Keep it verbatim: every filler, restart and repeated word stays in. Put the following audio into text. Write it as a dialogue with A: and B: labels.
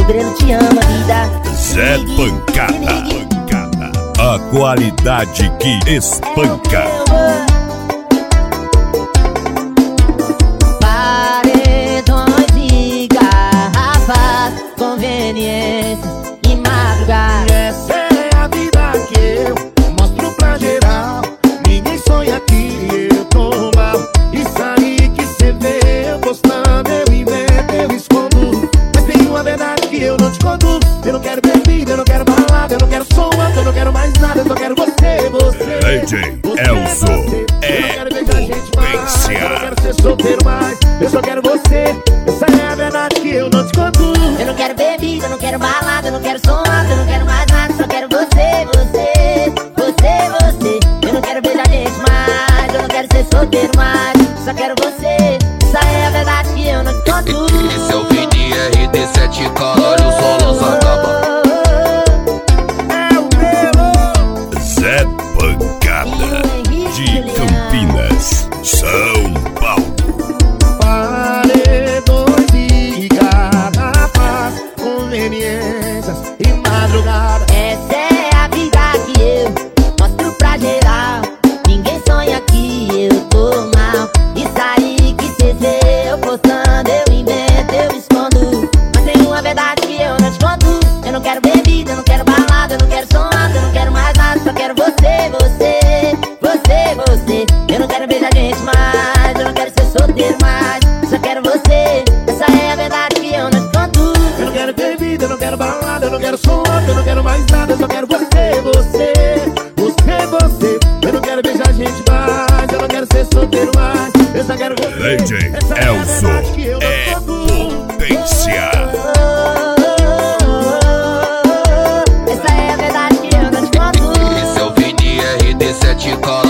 A: Grelo te ama, vida.
B: Zé Pancada, Pancada, a qualidade que espanca.
A: Paredões e garrafas, conveniências e madrugada.
C: Essa é a vida que eu mostro pra geral. Ninguém sonha que eu tô mal. Isso aí que cê vê eu postando, eu invento, eu escondo. Mas tem uma verdade que eu não te conto. Eu não quero bebida, eu não quero balada, eu não quero som alto, eu não quero mais nada, eu só quero você, você.
B: D J Elzo é potência.
C: Eu não quero ser solteiro mais, eu só quero você. Essa é a verdade que eu não te conto.
A: Eu não quero bebida, eu não quero balada, eu não quero som alto, eu não quero mais nada, só quero você, você, você, você. Eu não quero beijar gente mais, eu não quero ser solteiro mais, só quero você. Essa é a verdade que eu não te conto.
D: Esse é o Vini R D sete K, olha o solo Sacaba.
B: Zé Pancada, de Campinas, São Paulo.
C: Paredões e garrafas, conveniências e madrugada.
A: Essa é a vida que eu mostro pra geral. Ninguém sonha que eu tô mal. Isso aí que cê vê eu postando, eu invento, eu escondo. Mas tem uma verdade que eu não te conto. Eu não quero bebida, eu não quero balada, eu não quero som alto, eu não quero mais nada, só quero você, você, você, você. Eu não quero beijar gente mais, eu não quero ser solteiro mais, só quero você. Essa é a verdade que eu não te conto.
C: Eu não quero bebida, eu não quero balada, eu não quero som alto, eu não quero mais nada, eu só quero você, você, você, você. Eu não quero beijar gente mais, eu não quero ser solteiro mais, eu só quero você.
B: D J Elzo é potência.
A: Essa é a verdade que eu não te conto.
D: Esse é o Vini R D sete K,